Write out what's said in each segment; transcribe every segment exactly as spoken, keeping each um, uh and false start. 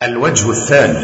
الوجه الثاني،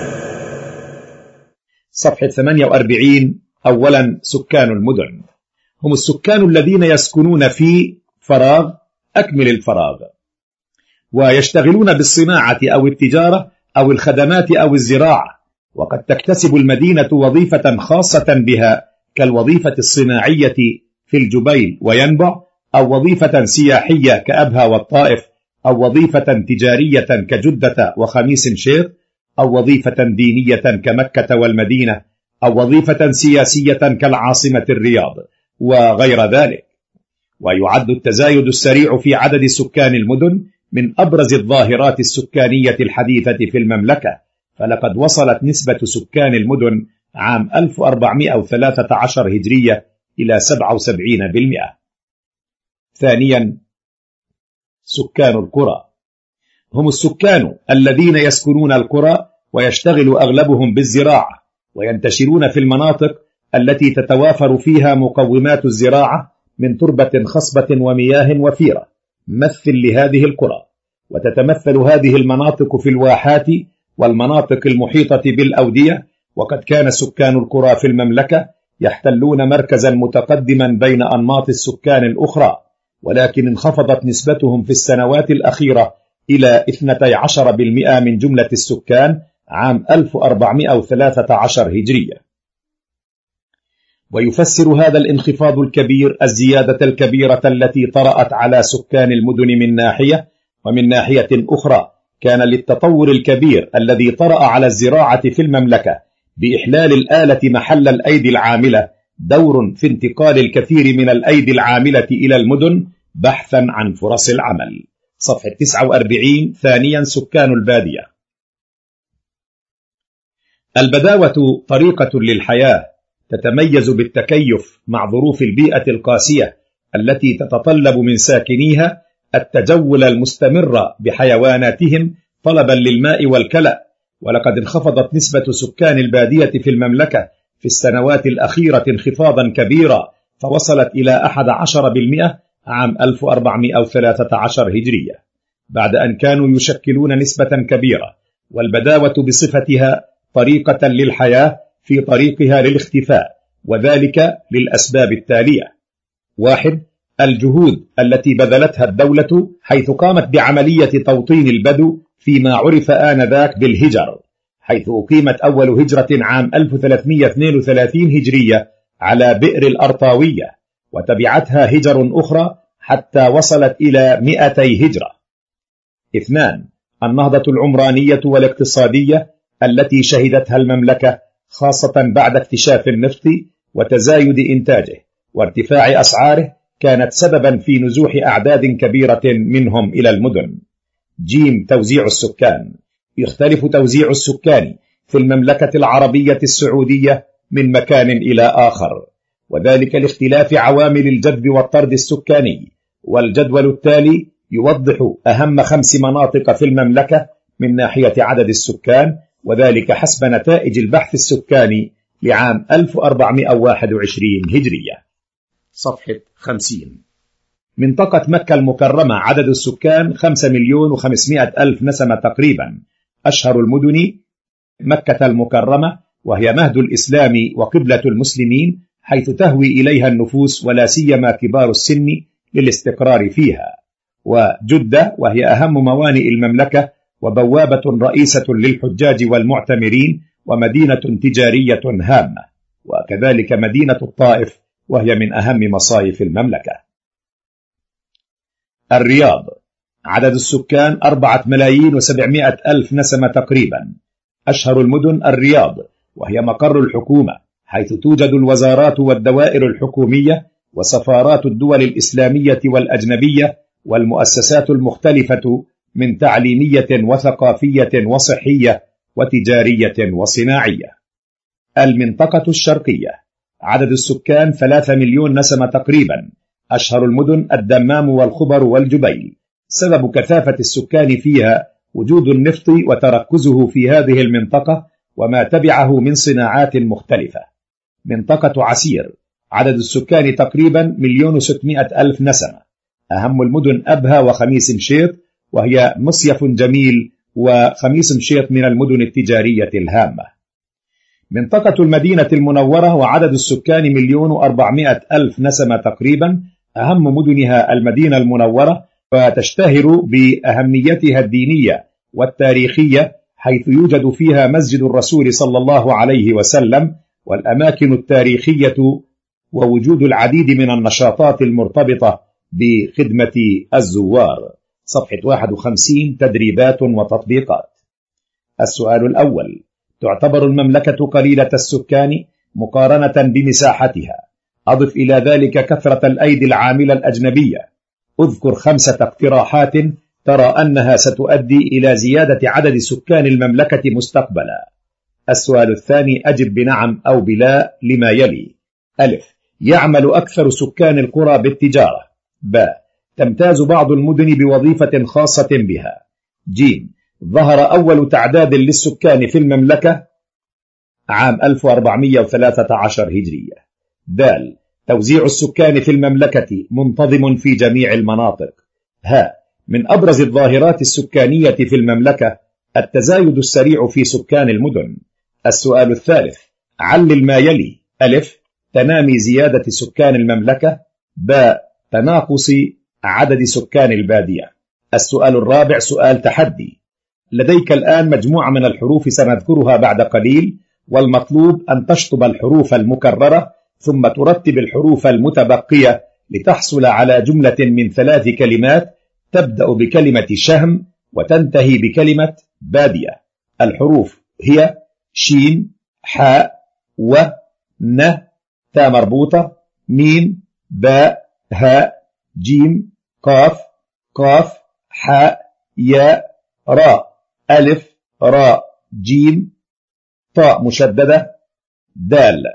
صفحة ثمانية وأربعين. أولا، سكان المدن هم السكان الذين يسكنون في فراغ أكمل الفراغ ويشتغلون بالصناعة أو التجارة أو الخدمات أو الزراعة، وقد تكتسب المدينة وظيفة خاصة بها كالوظيفة الصناعية في الجبيل وينبع، أو وظيفة سياحية كأبها والطائف، أو وظيفة تجارية كجدة وخميس شيخ، أو وظيفة دينية كمكة والمدينة، أو وظيفة سياسية كالعاصمة الرياض وغير ذلك. ويعد التزايد السريع في عدد سكان المدن من أبرز الظاهرات السكانية الحديثة في المملكة، فلقد وصلت نسبة سكان المدن عام ألف وأربعمائة وثلاثة عشر هجرية إلى سبعة وسبعين بالمئة. ثانيا، سكان القرى هم السكان الذين يسكنون القرى ويشتغل أغلبهم بالزراعة، وينتشرون في المناطق التي تتوافر فيها مقومات الزراعة من تربة خصبة ومياه وفيرة. مثل لهذه القرى، وتتمثل هذه المناطق في الواحات والمناطق المحيطة بالأودية. وقد كان سكان القرى في المملكة يحتلون مركزا متقدما بين أنماط السكان الأخرى، ولكن انخفضت نسبتهم في السنوات الأخيرة إلى اثنتي عشرة بالمئة من جملة السكان عام ألف وأربعمائة وثلاثة عشر هجرية. ويفسر هذا الانخفاض الكبير الزيادة الكبيرة التي طرأت على سكان المدن من ناحية، ومن ناحية أخرى كان للتطور الكبير الذي طرأ على الزراعة في المملكة بإحلال الآلة محل الأيدي العاملة دور في انتقال الكثير من الأيدي العاملة إلى المدن بحثا عن فرص العمل. صفحة تسعة وأربعين. ثانيا، سكان البادية. البداوة طريقة للحياة تتميز بالتكيف مع ظروف البيئة القاسية التي تتطلب من ساكنيها التجول المستمر بحيواناتهم طلبا للماء والكلأ. ولقد انخفضت نسبة سكان البادية في المملكة في السنوات الأخيرة انخفاضا كبيرا، فوصلت إلى أحد عشر بالمئة عام ألف وأربعمائة وثلاثة عشر هجرية، بعد أن كانوا يشكلون نسبة كبيرة. والبداوة بصفتها طريقة للحياة في طريقها للاختفاء، وذلك للأسباب التالية: واحد، الجهود التي بذلتها الدولة حيث قامت بعملية توطين البدو فيما عرف آنذاك بالهجر، حيث أقيمت أول هجرة عام ألف وثلاثمائة واثنين وثلاثين هجرية على بئر الأرطاوية، وتبعتها هجر أخرى حتى وصلت إلى مئتي هجرة. اثنان، النهضة العمرانية والاقتصادية التي شهدتها المملكة خاصة بعد اكتشاف النفط وتزايد إنتاجه وارتفاع أسعاره كانت سببا في نزوح أعداد كبيرة منهم إلى المدن. جيم، توزيع السكان. يختلف توزيع السكان في المملكة العربية السعودية من مكان إلى آخر، وذلك لاختلاف عوامل الجذب والطرد السكاني. والجدول التالي يوضح أهم خمس مناطق في المملكة من ناحية عدد السكان، وذلك حسب نتائج البحث السكاني لعام ألف وأربعمائة وواحد وعشرين هجرية. صفحة خمسين. منطقة مكة المكرمة عدد السكان خمسة مليون وخمسمائة ألف نسمة تقريبا. أشهر المدن مكة المكرمة، وهي مهد الإسلام وقبلة المسلمين، حيث تهوي إليها النفوس ولا سيما كبار السن للاستقرار فيها. وجدة، وهي أهم موانئ المملكة وبوابة رئيسة للحجاج والمعتمرين ومدينة تجارية هامة. وكذلك مدينة الطائف، وهي من أهم مصايف المملكة. الرياض عدد السكان أربعة ملايين وسبعمائة ألف نسمة تقريبا. أشهر المدن الرياض، وهي مقر الحكومة، حيث توجد الوزارات والدوائر الحكومية وسفارات الدول الإسلامية والأجنبية والمؤسسات المختلفة من تعليمية وثقافية وصحية وتجارية وصناعية. المنطقة الشرقية عدد السكان ثلاثة مليون نسمة تقريبا. أشهر المدن الدمام والخبر والجبيل. سبب كثافة السكان فيها وجود النفط وتركزه في هذه المنطقة وما تبعه من صناعات مختلفة. منطقة عسير عدد السكان تقريبا مليون وستمائة ألف نسمة. أهم المدن أبها وخميس مشيط، وهي مصيف جميل وخميس مشيط من المدن التجارية الهامة. منطقة المدينة المنورة وعدد السكان مليون وأربعمائة ألف نسمة تقريبا. أهم مدنها المدينة المنورة، وتشتهر بأهميتها الدينية والتاريخية، حيث يوجد فيها مسجد الرسول صلى الله عليه وسلم والأماكن التاريخية، ووجود العديد من النشاطات المرتبطة بخدمة الزوار. صفحة واحد وخمسين تدريبات وتطبيقات. السؤال الأول: تعتبر المملكة قليلة السكان مقارنة بمساحتها. أضف إلى ذلك كثرة الأيدي العاملة الأجنبية. أذكر خمسة اقتراحات ترى أنها ستؤدي إلى زيادة عدد سكان المملكة مستقبلا. السؤال الثاني أجب بنعم أو بلا لما يلي: ألف، يعمل أكثر سكان القرى بالتجارة. ب، تمتاز بعض المدن بوظيفة خاصة بها. ج، ظهر أول تعداد للسكان في المملكة عام ألف وأربعمائة وثلاثة عشر هجرية. د، توزيع السكان في المملكة منتظم في جميع المناطق. ه، من أبرز الظاهرات السكانية في المملكة التزايد السريع في سكان المدن. السؤال الثالث: علل ما يلي: ألف، تنامي زيادة سكان المملكة. ب، تناقص عدد سكان البادية. السؤال الرابع سؤال تحدي. لديك الآن مجموعة من الحروف سنذكرها بعد قليل، والمطلوب أن تشطب الحروف المكررة ثم ترتب الحروف المتبقية لتحصل على جملة من ثلاث كلمات تبدأ بكلمة شهم وتنتهي بكلمة بادية. الحروف هي شين، حاء، و، ن، تاء مربوطة، ميم، باء، هاء، جيم، قاف، قاف، حاء، ياء، راء، ألف، راء، جيم، طاء مشددة، دال.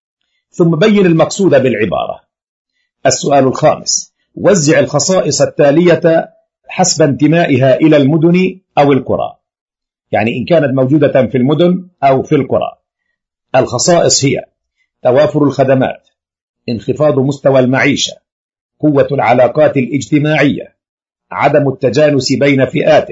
ثم بين المقصود بالعبارة. السؤال الخامس: وزع الخصائص التالية حسب انتمائها إلى المدن أو القرى، يعني إن كانت موجودة في المدن أو في القرى. الخصائص هي: توافر الخدمات، انخفاض مستوى المعيشة، قوة العلاقات الاجتماعية، عدم التجانس بين فئاته،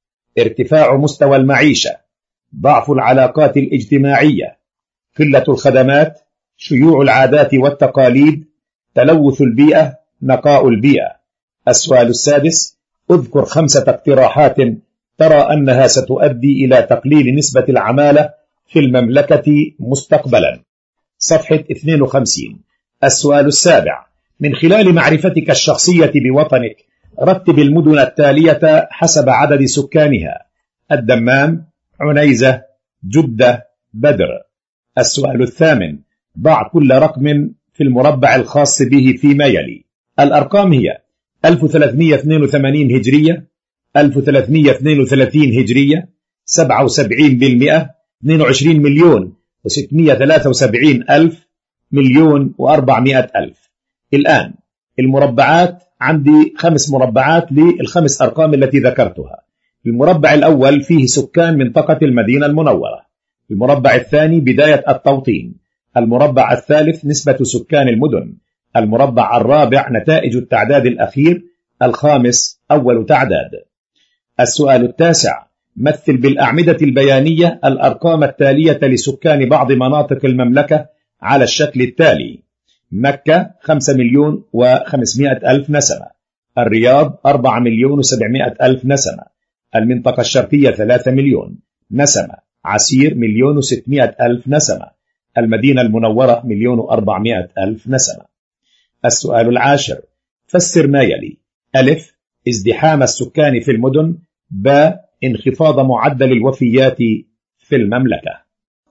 ارتفاع مستوى المعيشة، ضعف العلاقات الاجتماعية، قلة الخدمات، شيوع العادات والتقاليد، تلوث البيئة، نقاء البيئة. السؤال السادس: اذكر خمسة اقتراحات ترى أنها ستؤدي إلى تقليل نسبة العمالة في المملكة مستقبلا. صفحة اثنين وخمسين. السؤال السابع: من خلال معرفتك الشخصية بوطنك رتب المدن التالية حسب عدد سكانها: الدمام، عنيزة، جدة، بدر. السؤال الثامن: ضع كل رقم في المربع الخاص به فيما يلي. الأرقام هي: ألف وثلاثمائة واثنين وثمانين هجرية، ألف وثلاثمائة واثنين وثلاثين هجرية، سبعة وسبعين بالمئة، اثنين وعشرين مليون وستمائة وثلاثة وسبعين ألف، مليون وأربعمائة ألف. الآن المربعات عندي خمس مربعات للخمس أرقام التي ذكرتها. المربع الأول فيه سكان منطقة المدينة المنورة. المربع الثاني بداية التوطين. المربع الثالث نسبة سكان المدن. المربع الرابع نتائج التعداد الأخير. الخامس أول تعداد. السؤال التاسع: مثل بالأعمدة البيانية الأرقام التالية لسكان بعض مناطق المملكة على الشكل التالي: مكة خمسة مليون وخمسمائة ألف نسمة، الرياض أربعة مليون وسبعمائة ألف نسمة، المنطقة الشرقية ثلاثة مليون نسمة، عسير مليون وستمائة ألف نسمة، المدينة المنورة مليون وأربعمائة ألف نسمة. السؤال العاشر: فسر ما يلي. ألف، ازدحام السكان في المدن. ب، انخفاض معدل الوفيات في المملكة.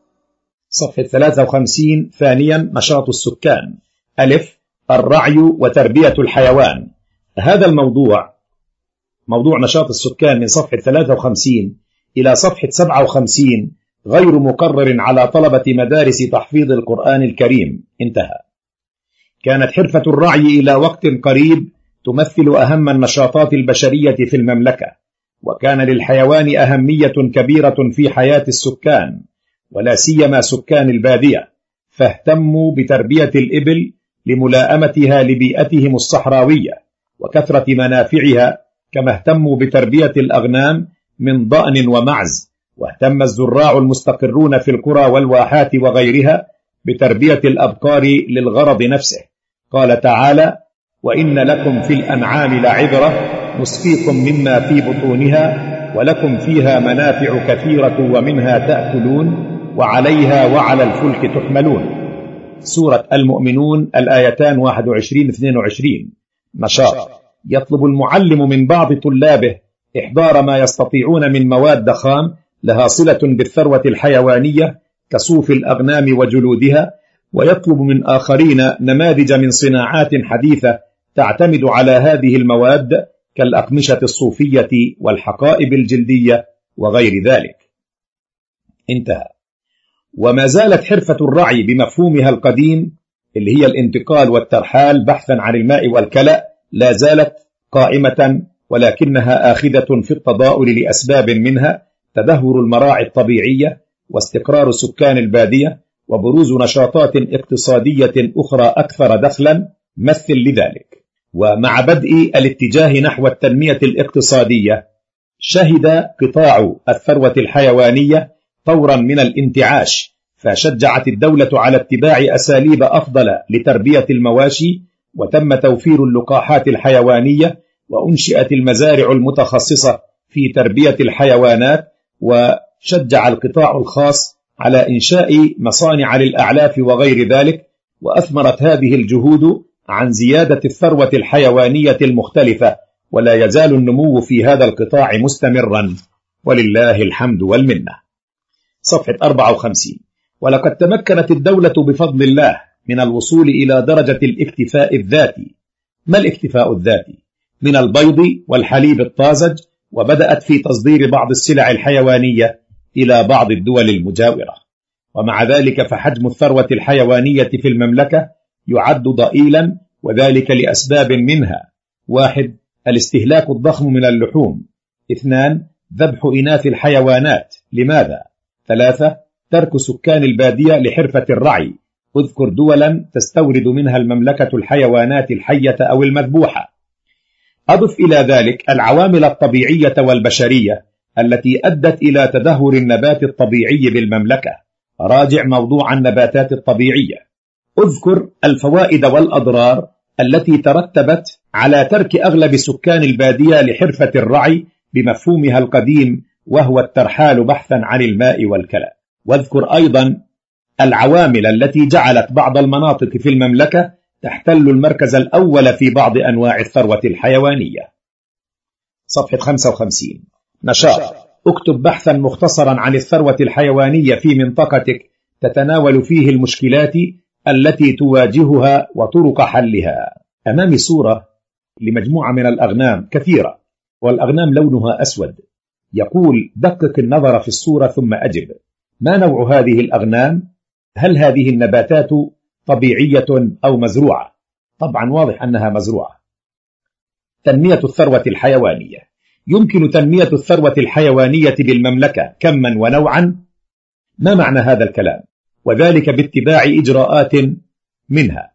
صفحة ثلاثة وخمسين. ثانيا، نشاط السكان. ألف، الرعي وتربية الحيوان. هذا الموضوع موضوع نشاط السكان من صفحة ثلاثة وخمسين إلى صفحة سبعة وخمسين غير مقرر على طلبة مدارس تحفيظ القرآن الكريم. انتهى. كانت حرفة الرعي إلى وقت قريب تمثل أهم النشاطات البشرية في المملكة، وكان للحيوان أهمية كبيرة في حياة السكان، ولا سيما سكان البادية، فاهتموا بتربية الإبل لملائمتها لبيئتهم الصحراوية وكثرة منافعها، كما اهتموا بتربية الأغنام من ضأن ومعز، واهتم الزراع المستقرون في القرى والواحات وغيرها بتربية الأبقار للغرض نفسه. قال تعالى: وإن لكم في الأنعام لعبرة نسقيكم مما في بطونها ولكم فيها منافع كثيرة ومنها تأكلون وعليها وعلى الفلك تحملون. سورة المؤمنون الآيتان واحد وعشرين اثنين وعشرين. نشاط: يطلب المعلم من بعض طلابه إحضار ما يستطيعون من مواد خام لها صلة بالثروة الحيوانية كصوف الأغنام وجلودها، ويطلب من آخرين نماذج من صناعات حديثة تعتمد على هذه المواد كالأقمشة الصوفية والحقائب الجلدية وغير ذلك. انتهى. وما زالت حرفة الرعي بمفهومها القديم اللي هي الانتقال والترحال بحثا عن الماء والكلأ لا زالت قائمة، ولكنها آخذة في التضاؤل لأسباب، منها تدهور المراعي الطبيعية واستقرار سكان البادية وبروز نشاطات اقتصادية أخرى أكثر دخلا مثل لذلك. ومع بدء الاتجاه نحو التنمية الاقتصادية شهد قطاع الثروة الحيوانية طورا من الانتعاش، فشجعت الدولة على اتباع أساليب أفضل لتربية المواشي، وتم توفير اللقاحات الحيوانية، وأنشئت المزارع المتخصصة في تربية الحيوانات، وشجع القطاع الخاص على إنشاء مصانع للأعلاف وغير ذلك. وأثمرت هذه الجهود عن زيادة الثروة الحيوانية المختلفة، ولا يزال النمو في هذا القطاع مستمرا ولله الحمد والمنة. صفحة أربعة وخمسين. ولقد تمكنت الدولة بفضل الله من الوصول إلى درجة الاكتفاء الذاتي. ما الاكتفاء الذاتي؟ من البيض والحليب الطازج، وبدأت في تصدير بعض السلع الحيوانية إلى بعض الدول المجاورة. ومع ذلك فحجم الثروة الحيوانية في المملكة يعد ضئيلا، وذلك لأسباب، منها: واحد، الاستهلاك الضخم من اللحوم. اثنان، ذبح إناث الحيوانات. لماذا؟ ثلاثة، ترك سكان البادية لحرفة الرعي. اذكر دولا تستورد منها المملكة الحيوانات الحية أو المذبوحة. أضف إلى ذلك العوامل الطبيعية والبشرية التي أدت إلى تدهور النبات الطبيعي بالمملكة. راجع موضوع النباتات الطبيعية. اذكر الفوائد والأضرار التي ترتبت على ترك أغلب سكان البادية لحرفة الرعي بمفهومها القديم، وهو الترحال بحثا عن الماء والكلأ. واذكر أيضا العوامل التي جعلت بعض المناطق في المملكة تحتل المركز الأول في بعض أنواع الثروة الحيوانية. صفحة خمسة وخمسين. نشاط: اكتب بحثا مختصرا عن الثروة الحيوانية في منطقتك تتناول فيه المشكلات التي تواجهها وطرق حلها. أمامي صورة لمجموعة من الأغنام كثيرة، والأغنام لونها أسود. يقول: دقق النظر في الصورة ثم أجب. ما نوع هذه الأغنام؟ هل هذه النباتات طبيعية أو مزروعة؟ طبعا واضح أنها مزروعة. تنمية الثروة الحيوانية. يمكن تنمية الثروة الحيوانية بالمملكة كما ونوعا. ما معنى هذا الكلام؟ وذلك باتباع إجراءات، منها: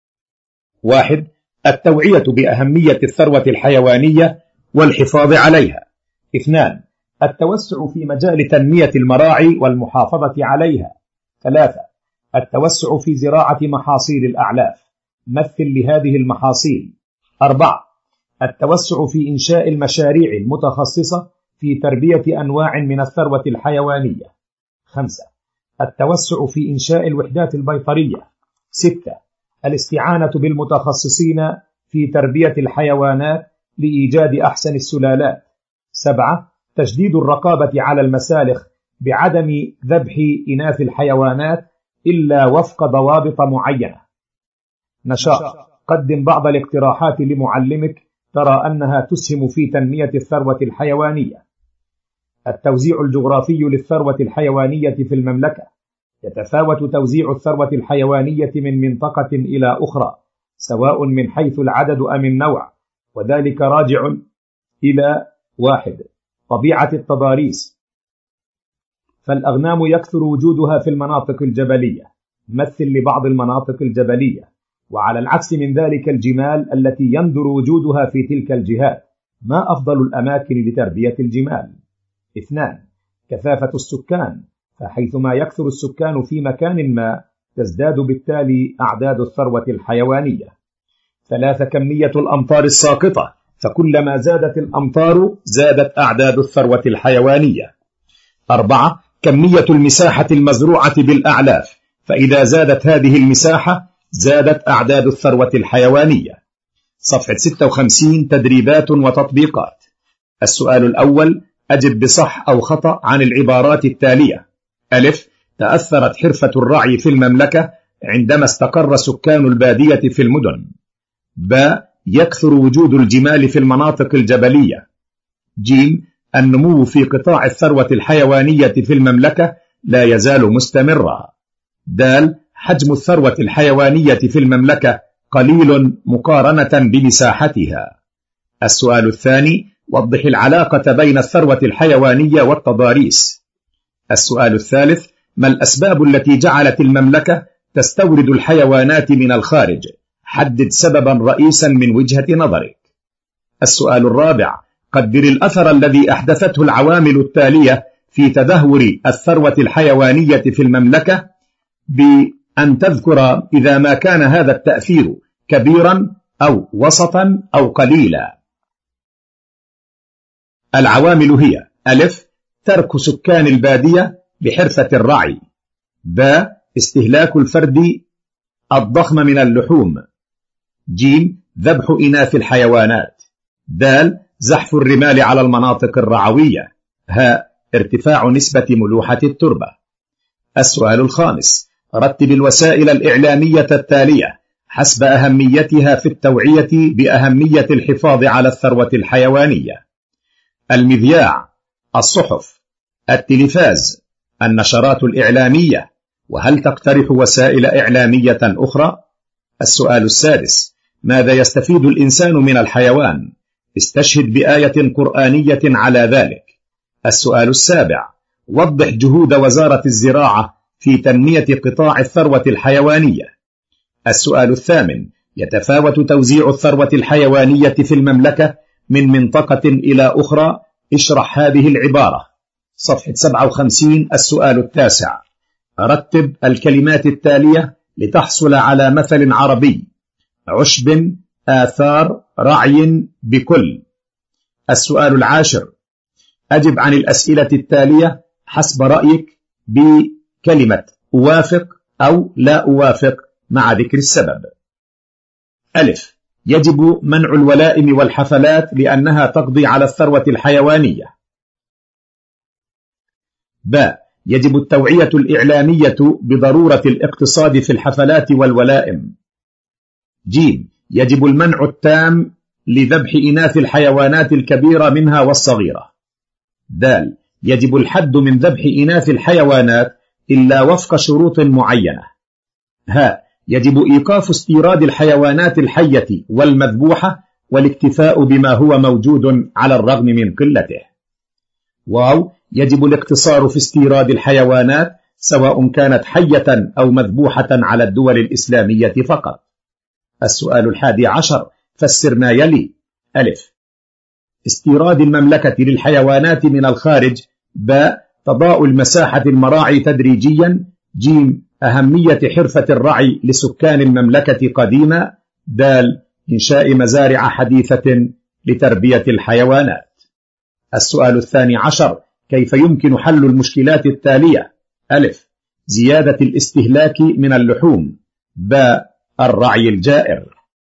واحد، التوعية بأهمية الثروة الحيوانية والحفاظ عليها. اثنان، التوسع في مجال تنمية المراعي والمحافظة عليها. ثلاثة، التوسع في زراعة محاصيل الأعلاف. مثل لهذه المحاصيل. أربعة، التوسع في إنشاء المشاريع المتخصصة في تربية أنواع من الثروة الحيوانية. خمسة، التوسع في إنشاء الوحدات البيطرية. ستة، الاستعانة بالمتخصصين في تربية الحيوانات لإيجاد أحسن السلالات. سبعة، تشديد الرقابة على المسالخ بعدم ذبح إناث الحيوانات إلا وفق ضوابط معينة. نشاط: قدم بعض الاقتراحات لمعلمك ترى أنها تسهم في تنمية الثروة الحيوانية. التوزيع الجغرافي للثروة الحيوانية في المملكة. يتفاوت توزيع الثروة الحيوانية من منطقة إلى أخرى، سواء من حيث العدد أم النوع، وذلك راجع إلى: واحد، طبيعة التضاريس، فالأغنام يكثر وجودها في المناطق الجبلية، مثل لبعض المناطق الجبلية، وعلى العكس من ذلك الجمال التي يندر وجودها في تلك الجهات. ما أفضل الأماكن لتربية الجمال؟ اثنان. كثافة السكان، فحيثما يكثر السكان في مكان ما تزداد بالتالي أعداد الثروة الحيوانية. ثلاثة. كمية الأمطار الساقطة، فكلما زادت الأمطار زادت أعداد الثروة الحيوانية. أربعة. كمية المساحة المزروعة بالأعلاف، فإذا زادت هذه المساحة زادت أعداد الثروة الحيوانية. صفحة ستة وخمسين. تدريبات وتطبيقات. السؤال الأول، أجب بصح أو خطأ عن العبارات التالية. ألف. تأثرت حرفة الرعي في المملكة عندما استقر سكان البادية في المدن. ب. يكثر وجود الجمال في المناطق الجبلية. ج. النمو في قطاع الثروة الحيوانية في المملكة لا يزال مستمرا. د. حجم الثروة الحيوانية في المملكة قليل مقارنة بمساحتها. السؤال الثاني، وضح العلاقة بين الثروة الحيوانية والتضاريس. السؤال الثالث، ما الأسباب التي جعلت المملكة تستورد الحيوانات من الخارج؟ حدد سببا رئيسا من وجهة نظرك. السؤال الرابع، قدر الأثر الذي أحدثته العوامل التالية في تدهور الثروة الحيوانية في المملكة، بأن تذكر إذا ما كان هذا التأثير كبيرا أو وسطا أو قليلا. العوامل هي: ألف. ترك سكان البادية بحرفة الرعي. ب. استهلاك الفرد الضخم من اللحوم. ج. ذبح إناث الحيوانات. د. زحف الرمال على المناطق الرعوية. ه. ارتفاع نسبة ملوحة التربة. السؤال الخامس، رتب الوسائل الإعلامية التالية حسب أهميتها في التوعية بأهمية الحفاظ على الثروة الحيوانية. المذياع، الصحف، التلفاز، النشرات الإعلامية. وهل تقترح وسائل إعلامية أخرى؟ السؤال السادس، ماذا يستفيد الإنسان من الحيوان؟ استشهد بآية قرآنية على ذلك. السؤال السابع، وضح جهود وزارة الزراعة في تنمية قطاع الثروة الحيوانية. السؤال الثامن، يتفاوت توزيع الثروة الحيوانية في المملكة من منطقة إلى أخرى. اشرح هذه العبارة. صفحة سبعة وخمسين. السؤال التاسع، رتب الكلمات التالية لتحصل على مثل عربي: عشب، آثار، رعي، بكل. السؤال العاشر، أجب عن الأسئلة التالية حسب رأيك بكلمة أوافق أو لا أوافق مع ذكر السبب. ألف. يجب منع الولائم والحفلات لأنها تقضي على الثروة الحيوانية. ب. يجب التوعية الإعلامية بضرورة الاقتصاد في الحفلات والولائم. ج. يجب المنع التام لذبح إناث الحيوانات الكبيرة منها والصغيرة. د. يجب الحد من ذبح إناث الحيوانات إلا وفق شروط معينة. ه. يجب إيقاف استيراد الحيوانات الحية والمذبوحة والاكتفاء بما هو موجود على الرغم من قلته. واو. يجب الاقتصار في استيراد الحيوانات سواء كانت حية أو مذبوحة على الدول الإسلامية فقط. السؤال الحادي عشر، فسر ما يلي. ألف. استيراد المملكة للحيوانات من الخارج. ب. تضاء المساحة المراعي تدريجيا. ج. أهمية حرفة الرعي لسكان المملكة قديما. د. إنشاء مزارع حديثة لتربية الحيوانات. السؤال الثاني عشر، كيف يمكن حل المشكلات التالية؟ ألف. زيادة الاستهلاك من اللحوم. ب. الرعي الجائر.